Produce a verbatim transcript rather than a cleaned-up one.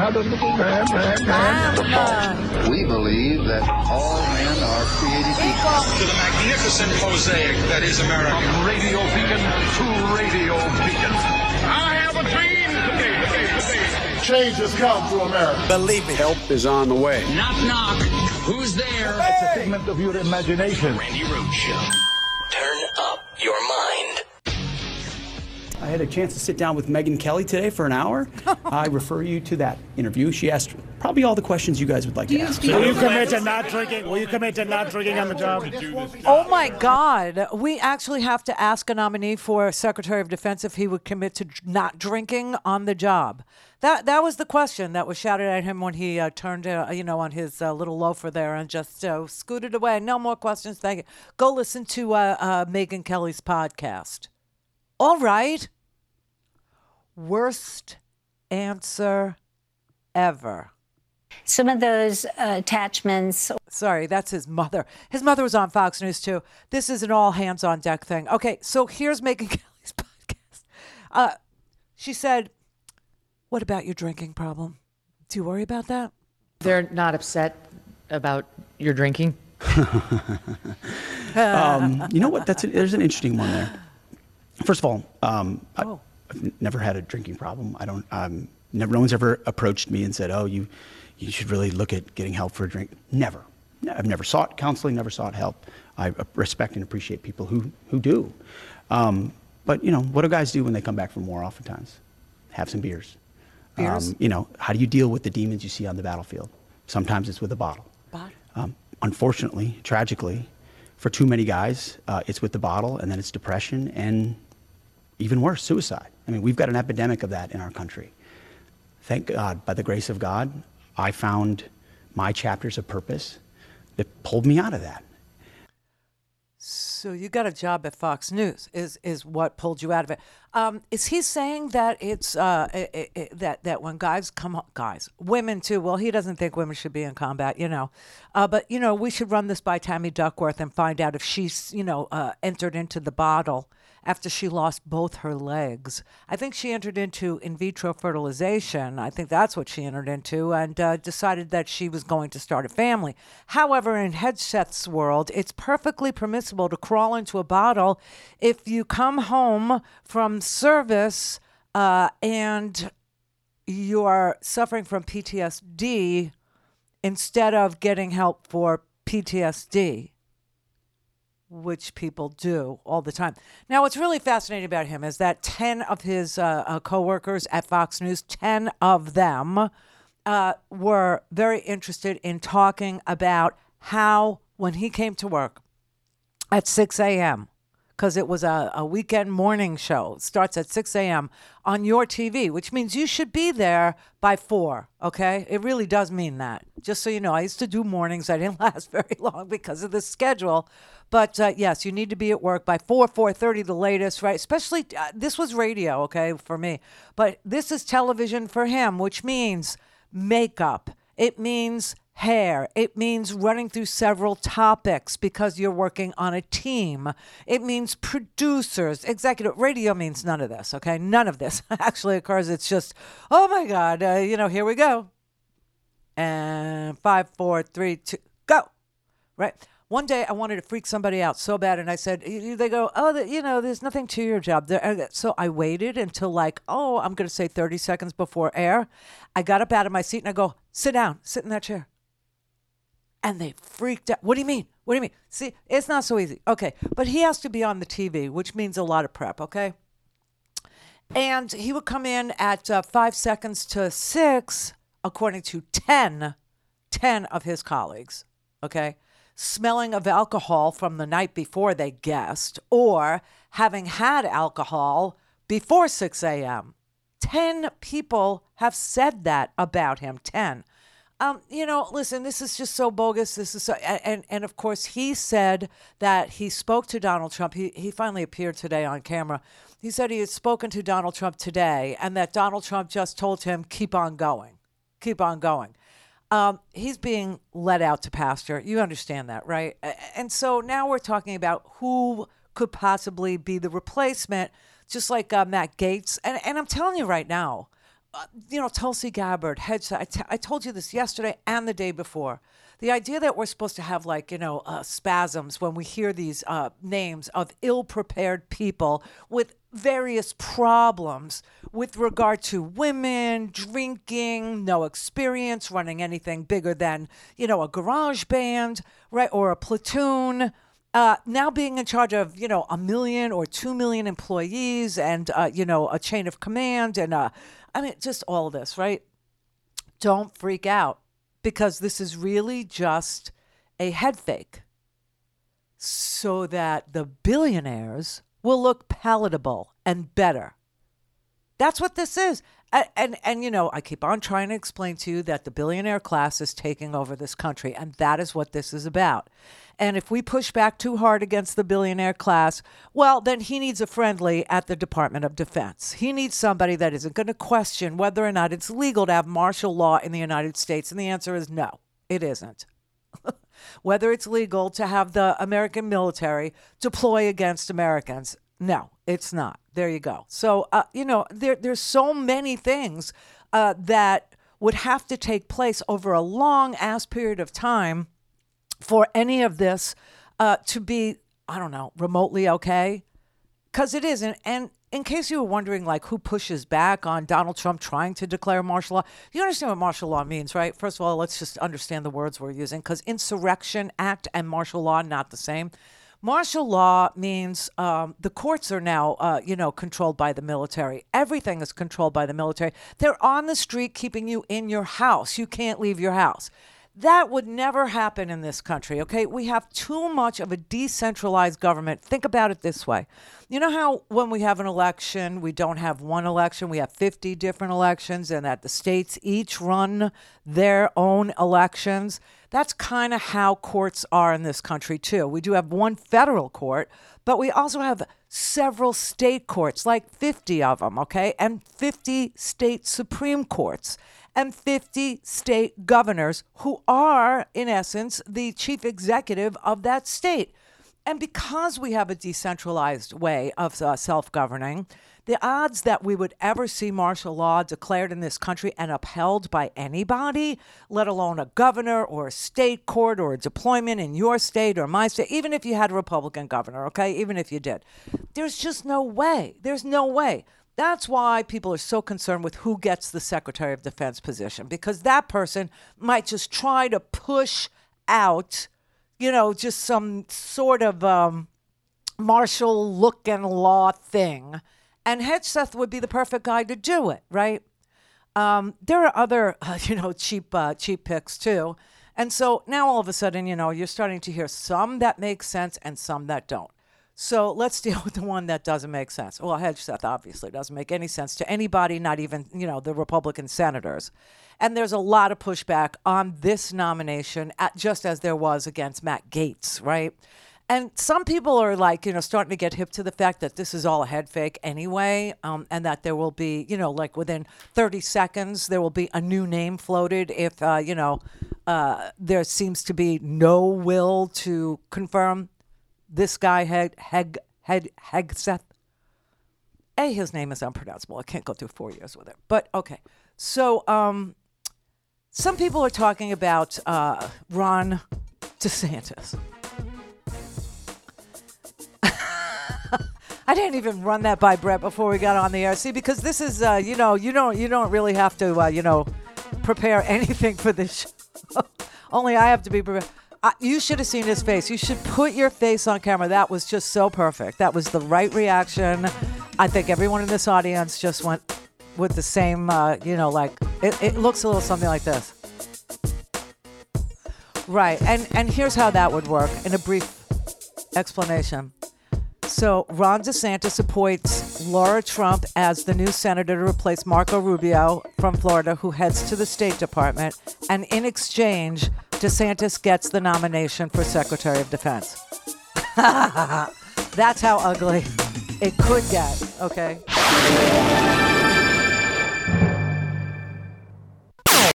We believe that all men are created equal. To the magnificent mosaic that is America. From Radio Beacon to Radio Beacon. I have a dream today, today, today. Change has come to America. Believe it. Help is on the way. Knock, knock. Who's there? It's a figment of your imagination. Randy Rhoads Show. Turn up your mind. I had a chance to sit down with Megyn Kelly today for an hour. I refer you to that interview. She asked probably all the questions you guys would like to ask. Will you commit to not drinking? Will you commit to not drinking on the job? Oh, my God. We actually have to ask a nominee for Secretary of Defense if he would commit to not drinking on the job. That that was the question that was shouted at him when he uh, turned, uh, you know, on his uh, little loafer there and just uh, scooted away. No more questions. Thank you. Go listen to uh, uh, Megyn Kelly's podcast. All right. Worst answer ever. Some of those uh, attachments. Sorry, that's his mother. His mother was on Fox News, too. This is an all hands on deck thing. Okay, so here's Megyn Kelly's podcast. Uh, she said, what about your drinking problem? Do you worry about that? They're not upset about your drinking? um, you know what? That's a, there's an interesting one there. First of all, um, oh. I, I've never had a drinking problem. I don't. Um, never. No one's ever approached me and said, "Oh, you, you should really look at getting help for a drink." Never. I've never sought counseling. Never sought help. I respect and appreciate people who who do. Um, but you know, what do guys do when they come back from war? Oftentimes, have some beers. Beers. Um, you know, how do you deal with the demons you see on the battlefield? Sometimes it's with a bottle. Bottle. Um, unfortunately, tragically, for too many guys, uh, it's with the bottle, and then it's depression and even worse, suicide. I mean, we've got an epidemic of that in our country. Thank God, by the grace of God, I found my chapters of purpose that pulled me out of that. So you got a job at Fox News is is what pulled you out of it. Um, is he saying that it's uh, it, it, that that when guys come home, guys, women too? Well, he doesn't think women should be in combat, you know. Uh, but you know, we should run this by Tammy Duckworth and find out if she's you know uh, entered into the bottle after she lost both her legs. I think she entered into in vitro fertilization. I think that's what she entered into, and uh, decided that she was going to start a family. However, in Hegseth's world, it's perfectly permissible to crawl into a bottle if you come home from service uh, and you're suffering from P T S D instead of getting help for P T S D, which people do all the time. Now, what's really fascinating about him is that ten of his uh, uh, coworkers at Fox News, ten of them uh, were very interested in talking about how, when he came to work at six a.m., because it was a, a weekend morning show, it starts at six a.m. on your T V, which means you should be there by four, okay? It really does mean that. Just so you know, I used to do mornings. I didn't last very long because of the schedule. But, uh, yes, you need to be at work by four, four thirty the latest, right? Especially, uh, this was radio, okay, for me. But this is television for him, which means makeup. It means hair. It means running through several topics because you're working on a team. It means producers, executive. Radio means none of this, okay? None of this actually occurs. It's just, oh, my God, uh, you know, here we go. And five, four, three, two, go, right? One day I wanted to freak somebody out so bad, and I said, they go, oh, you know, there's nothing to your job. So I waited until like, oh, I'm going to say thirty seconds before air. I got up out of my seat, and I go, sit down, sit in that chair. And they freaked out. What do you mean? What do you mean? See, it's not so easy. Okay, but he has to be on the T V, which means a lot of prep, okay? And he would come in at uh, five seconds to six, according to ten, ten of his colleagues, okay? Smelling of alcohol from the night before they guessed, or having had alcohol before six a.m. Ten people have said that about him, ten. Um, you know, listen, this is just so bogus. This is so, and, and of course, he said that he spoke to Donald Trump. He, he finally appeared today on camera. He said he had spoken to Donald Trump today, and that Donald Trump just told him, keep on going, keep on going. Um, he's being let out to pasture. You understand that, right? And so now we're talking about who could possibly be the replacement, just like uh, Matt Gaetz. And, and I'm telling you right now, uh, you know, Tulsi Gabbard, hedge. I, t- I told you this yesterday and the day before. The idea that we're supposed to have, like, you know, uh, spasms when we hear these uh, names of ill-prepared people with various problems with regard to women, drinking, no experience, running anything bigger than, you know, a garage band, right, or a platoon. Uh, now being in charge of, you know, a million or two million employees and, uh, you know, a chain of command and, uh, I mean, just all of this, right? Don't freak out, because this is really just a head fake so that the billionaires will look palatable and better. That's what this is. And, and, and, you know, I keep on trying to explain to you that the billionaire class is taking over this country, and that is what this is about. And if we push back too hard against the billionaire class, well, then he needs a friendly at the Department of Defense. He needs somebody that isn't going to question whether or not it's legal to have martial law in the United States. And the answer is no, it isn't. Whether it's legal to have the American military deploy against Americans, no, it's not. There you go. So, uh, you know, there there's so many things uh, that would have to take place over a long ass period of time for any of this uh, to be, I don't know, remotely okay. Because it isn't. And in case you were wondering, like, who pushes back on Donald Trump trying to declare martial law, you understand what martial law means, right? First of all, let's just understand the words we're using, because Insurrection Act and martial law, not the same. Martial law means um, the courts are now, uh, you know, controlled by the military. Everything is controlled by the military. They're on the street keeping you in your house. You can't leave your house. That would never happen in this country, okay? We have too much of a decentralized government. Think about it this way. You know how when we have an election, we don't have one election, we have fifty different elections, and that the states each run their own elections? That's kind of how courts are in this country, too. We do have one federal court, but we also have several state courts, like fifty of them, okay? And fifty state Supreme Courts. And fifty state governors who are, in essence, the chief executive of that state. And because we have a decentralized way of uh, self-governing, the odds that we would ever see martial law declared in this country and upheld by anybody, let alone a governor or a state court or a deployment in your state or my state, even if you had a Republican governor, okay, even if you did, there's just no way. There's no way. That's why people are so concerned with who gets the Secretary of Defense position, because that person might just try to push out, you know, just some sort of um, martial look and law thing. And Hedgeseth would be the perfect guy to do it, right? Um, there are other, uh, you know, cheap, uh, cheap picks too. And so now all of a sudden, you know, you're starting to hear some that make sense and some that don't. So let's deal with the one that doesn't make sense. Well, Hedgeseth obviously doesn't make any sense to anybody, not even, you know, the Republican senators. And there's a lot of pushback on this nomination, at, just as there was against Matt Gaetz, right? And some people are like, you know, starting to get hip to the fact that this is all a head fake anyway, um, and that there will be, you know, like within thirty seconds, there will be a new name floated if, uh, you know, uh, there seems to be no will to confirm this guy, Heg, Heg, Heg, Hedgeseth. A, his name is unpronounceable. I can't go through four years with it. But, okay. So, um, some people are talking about uh, Ron DeSantis. I didn't even run that by Brett before we got on the air. See, because this is, uh, you know, you don't, you don't really have to, uh, you know, prepare anything for this show. Only I have to be prepared. Uh, you should have seen his face. You should put your face on camera. That was just so perfect. That was the right reaction. I think everyone in this audience just went with the same, uh, you know, like, it, it looks a little something like this. Right. And, and here's how that would work in a brief explanation. So Ron DeSantis appoints Laura Trump as the new senator to replace Marco Rubio from Florida, who heads to the State Department. And in exchange, DeSantis gets the nomination for Secretary of Defense. That's how ugly it could get, okay?